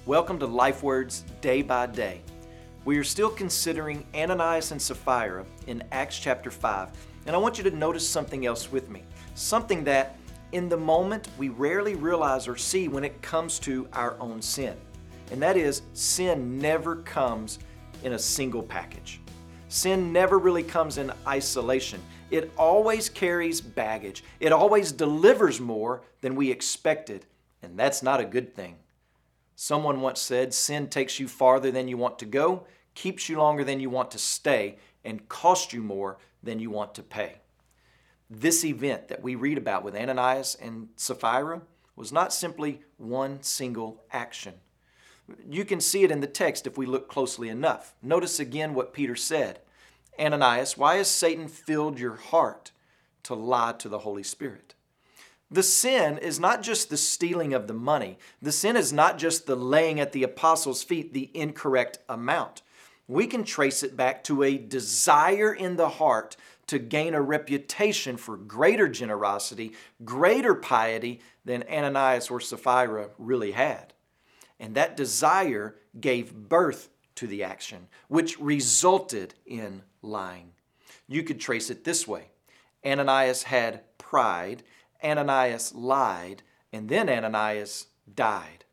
Welcome to Life Words Day by Day. We are still considering Ananias and Sapphira in Acts chapter 5, and I want you to notice something else with me. Something that in the moment we rarely realize or see when it comes to our own sin. And that is, sin never comes in a single package. Sin never really comes in isolation. It always carries baggage. It always delivers more than we expected, and that's not a good thing. Someone once said, sin takes you farther than you want to go, keeps you longer than you want to stay, and costs you more than you want to pay. This event that we read about with Ananias and Sapphira was not simply one single action. You can see it in the text if we look closely enough. Notice again what Peter said. Ananias, why has Satan filled your heart to lie to the Holy Spirit? The sin is not just the stealing of the money. The sin is not just the laying at the apostles' feet the incorrect amount. We can trace it back to a desire in the heart to gain a reputation for greater generosity, greater piety than Ananias or Sapphira really had. And that desire gave birth to the action, which resulted in lying. You could trace it this way. Ananias had pride, Ananias lied, and then Ananias died.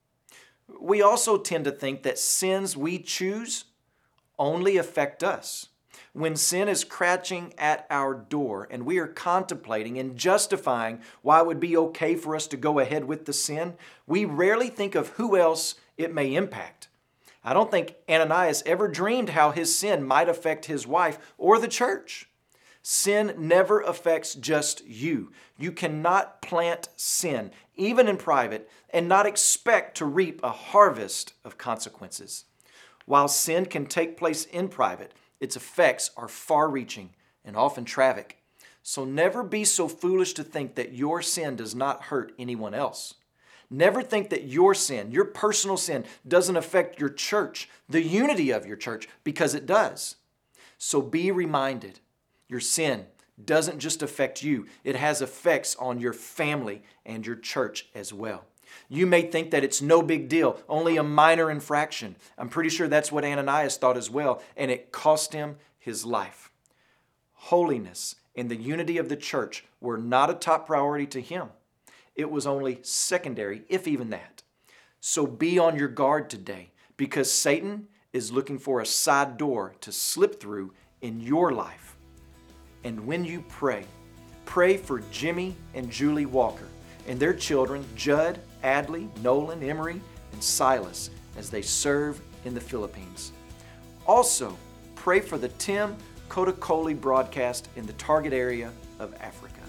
We also tend to think that sins we choose only affect us. When sin is crouching at our door and we are contemplating and justifying why it would be okay for us to go ahead with the sin, we rarely think of who else it may impact. I don't think Ananias ever dreamed how his sin might affect his wife or the church. Sin never affects just you. You cannot plant sin, even in private, and not expect to reap a harvest of consequences. While sin can take place in private, its effects are far-reaching and often tragic. So never be so foolish to think that your sin does not hurt anyone else. Never think that your sin, your personal sin, doesn't affect your church, the unity of your church, because it does. So be reminded, your sin doesn't just affect you. It has effects on your family and your church as well. You may think that it's no big deal, only a minor infraction. I'm pretty sure that's what Ananias thought as well, and it cost him his life. Holiness and the unity of the church were not a top priority to him. It was only secondary, if even that. So be on your guard today, because Satan is looking for a side door to slip through in your life. And when you pray for Jimmy and Julie Walker and their children, Judd, Adley, Nolan, Emery, and Silas, as they serve in the Philippines. Also, pray for the Tim Kotakoli broadcast in the target area of Africa.